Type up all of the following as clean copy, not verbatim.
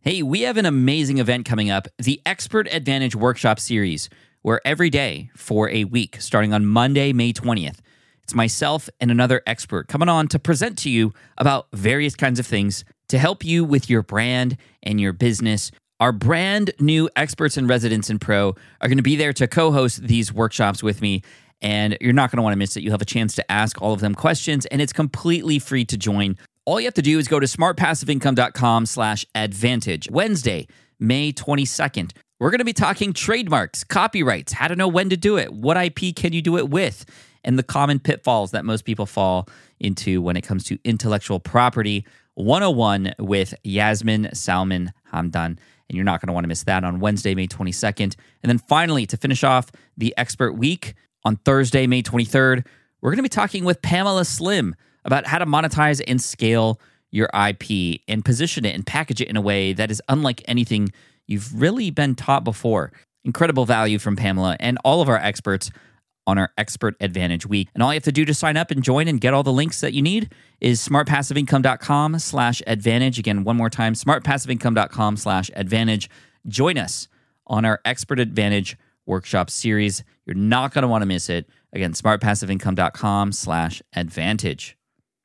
Hey, we have an amazing event coming up, the Expert Advantage Workshop Series, where every day for a week, starting on Monday, May 20th, it's myself and another expert coming on to present to you about various kinds of things to help you with your brand and your business. Our brand new experts and residents in Pro are going to be there to co-host these workshops with me, and you're not going to want to miss it. You'll have a chance to ask all of them questions, and it's completely free to join. All you have to do is go to smartpassiveincome.com/advantage. Wednesday, May 22nd. We're going to be talking trademarks, copyrights, how to know when to do it, what IP can you do it with, and the common pitfalls that most people fall into when it comes to intellectual property 101 with Yasmin Salman Hamdan. And you're not going to want to miss that on Wednesday, May 22nd. And then finally, to finish off the Expert Week, on Thursday, May 23rd, we're going to be talking with Pamela Slim about how to monetize and scale your IP and position it and package it in a way that is unlike anything you've really been taught before. Incredible value from Pamela and all of our experts on our Expert Advantage Week. And all you have to do to sign up and join and get all the links that you need is smartpassiveincome.com/advantage. Again, one more time, smartpassiveincome.com/advantage. Join us on our Expert Advantage Workshop Series. You're not going to want to miss it. Again, smartpassiveincome.com/advantage.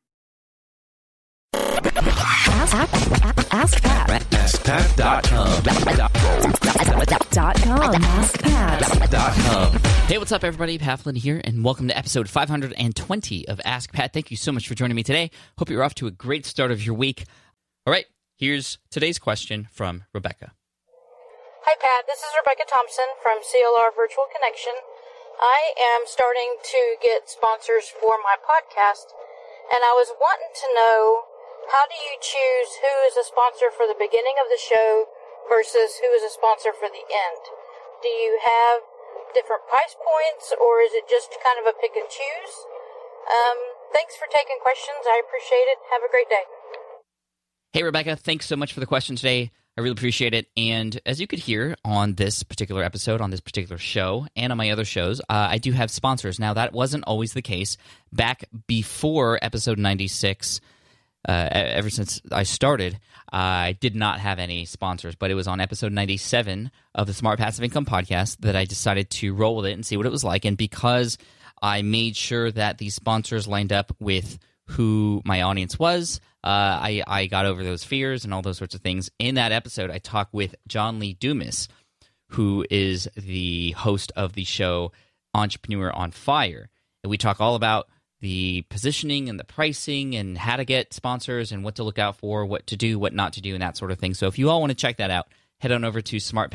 AskPat.com. Hey, what's up, everybody? Pat Flynn here, and welcome to episode 520 of Ask Pat. Thank you so much for joining me today. Hope you're off to a great start of your week. All right, here's today's question from Rebecca. Hi, Pat. This is Rebecca Thompson from CLR Virtual Connection. I am starting to get sponsors for my podcast, and I was wanting to know, how do you choose who is a sponsor for the beginning of the show versus who is a sponsor for the end? Do you have different price points, or is it just kind of a pick and choose? Thanks for taking questions. I appreciate it. Have a great day. Hey, Rebecca. Thanks so much for the question today. I really appreciate it. And as you could hear on this particular episode, on this particular show, and on my other shows, I do have sponsors. Now, that wasn't always the case. Back before episode 96, ever since I started, I did not have any sponsors. But it was on episode 97 of the Smart Passive Income podcast that I decided to roll with it and see what it was like. And because I made sure that these sponsors lined up with who my audience was, I got over those fears and all those sorts of things. In that episode, I talked with John Lee Dumas, who is the host of the show Entrepreneur on Fire. And we talk all about the positioning and the pricing and how to get sponsors and what to look out for, what to do, what not to do, and that sort of thing. So if you all want to check that out, head on over to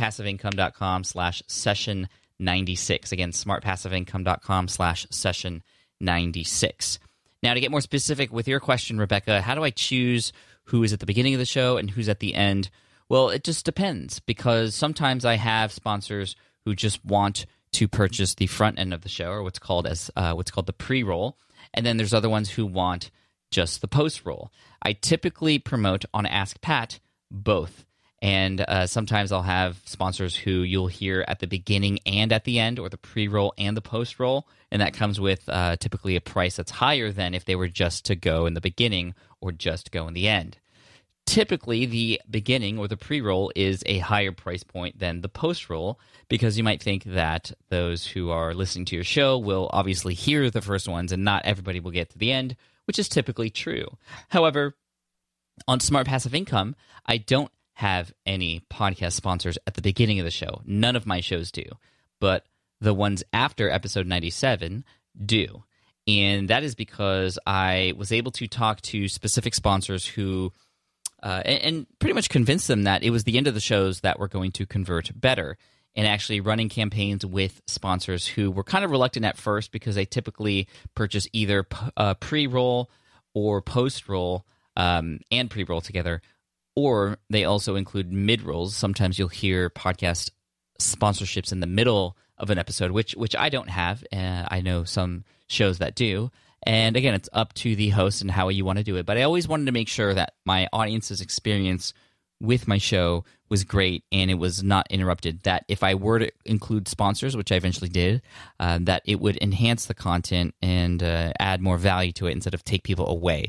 smartpassiveincome.com/session96. Again, smartpassiveincome.com/session96. Now, to get more specific with your question, Rebecca, how do I choose who is at the beginning of the show and who's at the end? Well, it just depends, because sometimes I have sponsors who just want to purchase the front end of the show, or what's called the pre-roll, and then there's other ones who want just the post-roll. I typically promote on Ask Pat both, and sometimes I'll have sponsors who you'll hear at the beginning and at the end, or the pre-roll and the post-roll, and that comes with typically a price that's higher than if they were just to go in the beginning or just go in the end. Typically, the beginning or the pre-roll is a higher price point than the post-roll, because you might think that those who are listening to your show will obviously hear the first ones and not everybody will get to the end, which is typically true. However, on Smart Passive Income, I don't have any podcast sponsors at the beginning of the show. None of my shows do, but the ones after episode 97 do. And that is because I was able to talk to specific sponsors who and pretty much convince them that it was the end of the shows that were going to convert better, and actually running campaigns with sponsors who were kind of reluctant at first because they typically purchase either pre-roll or post-roll and pre-roll together, or they also include mid-rolls. Sometimes you'll hear podcast sponsorships in the middle of an episode, which I don't have. I know some shows that do. And again, it's up to the host and how you want to do it. But I always wanted to make sure that my audience's experience with my show was great and it was not interrupted. That if I were to include sponsors, which I eventually did, that it would enhance the content and add more value to it instead of take people away.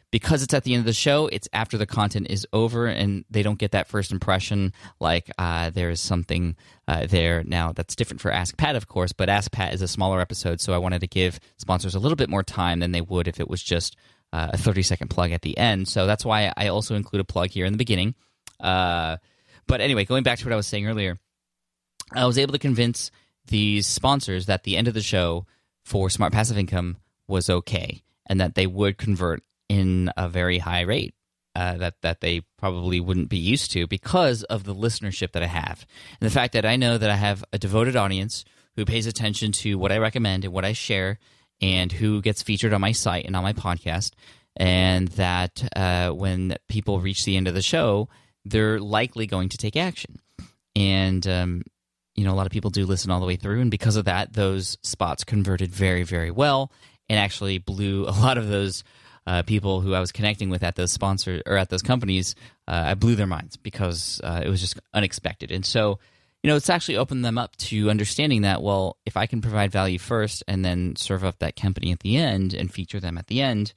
because it's at the end of the show, it's after the content is over, and they don't get that first impression like there is something there. Now, that's different for Ask Pat, of course, but Ask Pat is a smaller episode, so I wanted to give sponsors a little bit more time than they would if it was just a 30-second plug at the end. So that's why I also include a plug here in the beginning. But anyway, going back to what I was saying earlier, I was able to convince these sponsors that the end of the show for Smart Passive Income was okay, and that they would convert in a very high rate that they probably wouldn't be used to because of the listenership that I have. And the fact that I know that I have a devoted audience who pays attention to what I recommend and what I share and who gets featured on my site and on my podcast, and that when people reach the end of the show, they're likely going to take action. And, a lot of people do listen all the way through, and because of that, those spots converted very, very well and actually blew a lot of those people who I was connecting with at those sponsors or at those companies. I blew their minds because it was just unexpected. And so, it's actually opened them up to understanding that, well, if I can provide value first and then serve up that company at the end and feature them at the end,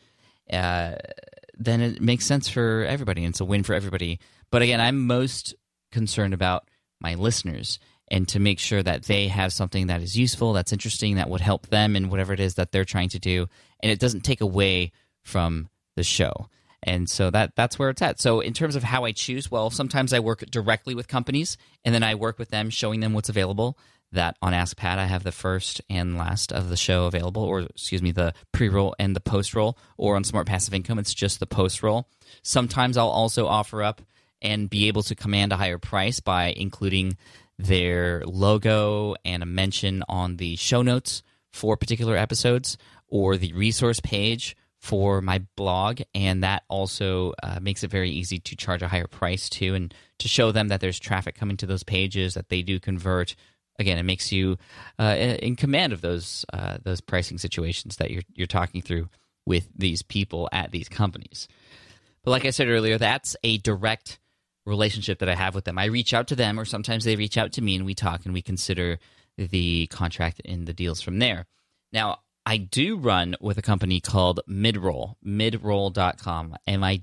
then it makes sense for everybody, and it's a win for everybody. But again, I'm most concerned about my listeners and to make sure that they have something that is useful, that's interesting, that would help them in whatever it is that they're trying to do, and it doesn't take away from the show. And so that's where it's at. So in terms of how I choose, well, sometimes I work directly with companies, and then I work with them, showing them what's available. That on Ask Pat, I have the first and last of the show available, or the pre-roll and the post-roll. Or on Smart Passive Income, it's just the post-roll. Sometimes I'll also offer up and be able to command a higher price by including their logo and a mention on the show notes for particular episodes, or the resource page for my blog, and that also makes it very easy to charge a higher price too, and to show them that there's traffic coming to those pages, that they do convert. Again, it makes you in command of those pricing situations that you're talking through with these people at these companies. But like I said earlier, that's a direct relationship that I have with them. I reach out to them, or sometimes they reach out to me, and we talk and we consider the contract and the deals from there. Now, I do run with a company called Midroll, midroll.com,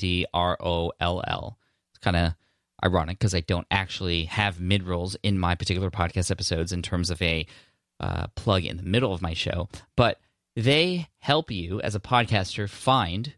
Midroll. It's kind of ironic because I don't actually have mid-rolls in my particular podcast episodes in terms of a plug in the middle of my show, but they help you as a podcaster find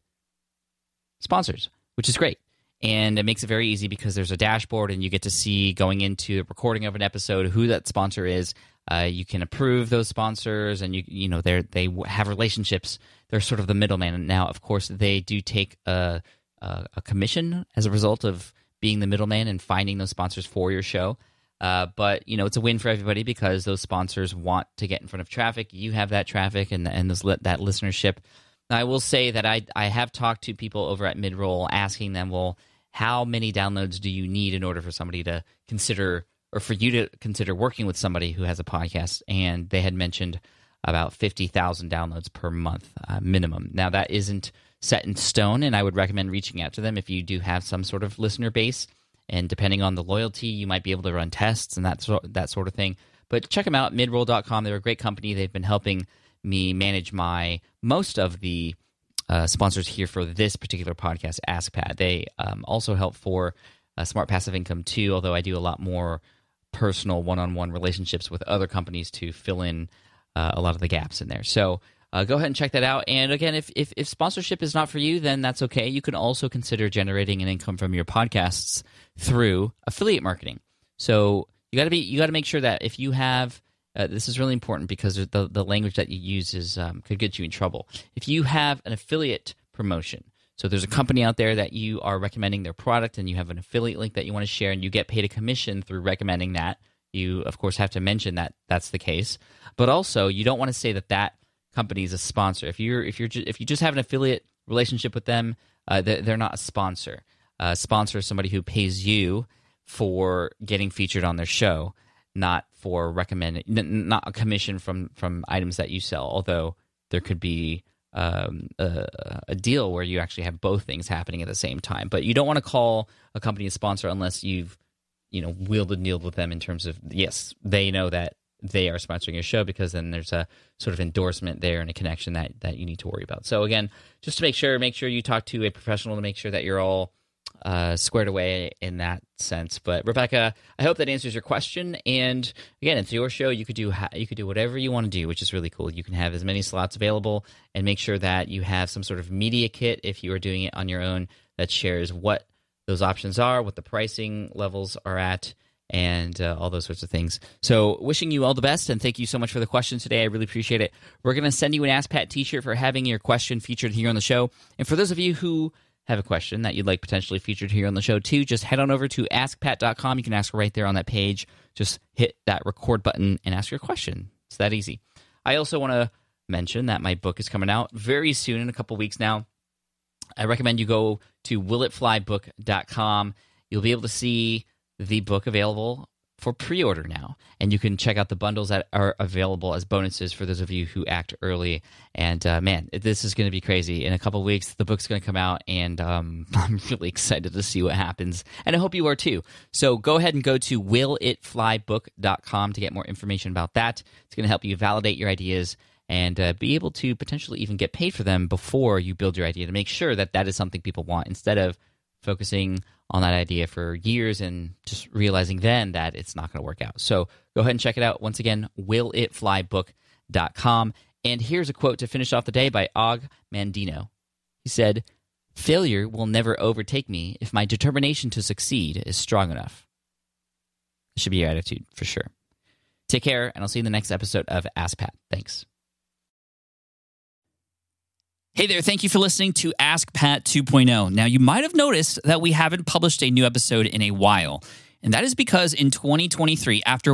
sponsors, which is great. And it makes it very easy because there's a dashboard, and you get to see, going into the recording of an episode, who that sponsor is. You can approve those sponsors, and they have relationships. They're sort of the middleman. And now, of course, they do take a commission as a result of being the middleman and finding those sponsors for your show. But it's a win for everybody because those sponsors want to get in front of traffic. You have that traffic and that listenership. I will say that I have talked to people over at Midroll, asking them, well, how many downloads do you need in order for somebody to consider, or for you to consider working with somebody who has a podcast? And they had mentioned about 50,000 downloads per month minimum. Now, that isn't set in stone, and I would recommend reaching out to them if you do have some sort of listener base. And depending on the loyalty, you might be able to run tests and that sort of thing. But check them out, midroll.com. They're a great company. They've been helping me manage most of the sponsors here for this particular podcast, Ask Pat. They also help for Smart Passive Income too, although I do a lot more personal one-on-one relationships with other companies to fill in a lot of the gaps in there. So go ahead and check that out. And again, if sponsorship is not for you, then that's okay. You can also consider generating an income from your podcasts through affiliate marketing. So you got to make sure that if you have this is really important because the language that you use could get you in trouble. If you have an affiliate promotion, so there's a company out there that you are recommending their product, and you have an affiliate link that you want to share, and you get paid a commission through recommending that, you of course have to mention that that's the case. But also, you don't want to say that company is a sponsor. If you just have an affiliate relationship with them, they're not a sponsor. A sponsor is somebody who pays you for getting featured on their show, not for recommending, not a commission from items that you sell. Although there could be a deal where you actually have both things happening at the same time. But you don't want to call a company a sponsor unless you've wheeled and dealed with them in terms of, yes, they know that they are sponsoring your show, because then there's a sort of endorsement there and a connection that you need to worry about. So again, just to make sure you talk to a professional to make sure that you're all squared away in that sense. But Rebecca, I hope that answers your question. And again, it's your show. You could do whatever you want to do, which is really cool. You can have as many slots available, and make sure that you have some sort of media kit if you are doing it on your own that shares what those options are, what the pricing levels are at, and all those sorts of things. So wishing you all the best, and thank you so much for the question today. I really appreciate it. We're going to send you an Ask Pat t-shirt for having your question featured here on the show. And for those of you who have a question that you'd like potentially featured here on the show too, just head on over to askpat.com. You can ask right there on that page. Just hit that record button and ask your question. It's that easy. I also want to mention that my book is coming out very soon, in a couple weeks now. I recommend you go to willitflybook.com. You'll be able to see the book available for pre-order now, and you can check out the bundles that are available as bonuses for those of you who act early. And man, this is going to be crazy. In a couple of weeks, the book's going to come out, and I'm really excited to see what happens, and I hope you are too. So go ahead and go to willitflybook.com to get more information about that. It's going to help you validate your ideas and be able to potentially even get paid for them before you build your idea, to make sure that that is something people want, instead of focusing on that idea for years and just realizing then that it's not going to work out. So go ahead and check it out. Once again, willitflybook.com. And here's a quote to finish off the day by Og Mandino. He said, "Failure will never overtake me if my determination to succeed is strong enough." This should be your attitude for sure. Take care, and I'll see you in the next episode of Ask Pat. Thanks. Hey there, thank you for listening to Ask Pat 2.0. Now, you might have noticed that we haven't published a new episode in a while, and that is because in 2023, after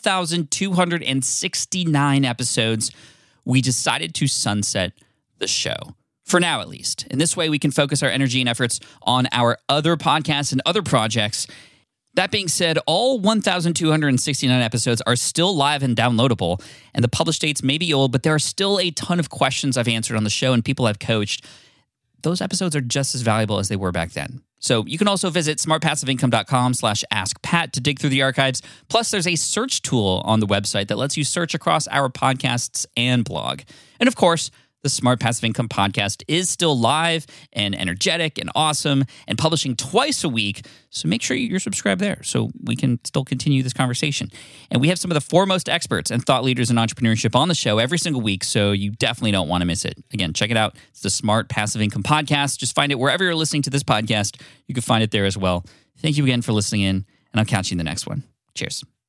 1,269 episodes, we decided to sunset the show. For now, at least. In this way, we can focus our energy and efforts on our other podcasts and other projects. That being said, all 1,269 episodes are still live and downloadable, and the published dates may be old, but there are still a ton of questions I've answered on the show and people I've coached. Those episodes are just as valuable as they were back then. So you can also visit smartpassiveincome.com/askpat to dig through the archives. Plus, there's a search tool on the website that lets you search across our podcasts and blog. And of course, the Smart Passive Income podcast is still live and energetic and awesome and publishing twice a week. So make sure you're subscribed there so we can still continue this conversation. And we have some of the foremost experts and thought leaders in entrepreneurship on the show every single week, so you definitely don't want to miss it. Again, check it out. It's the Smart Passive Income podcast. Just find it wherever you're listening to this podcast. You can find it there as well. Thank you again for listening in, and I'll catch you in the next one. Cheers.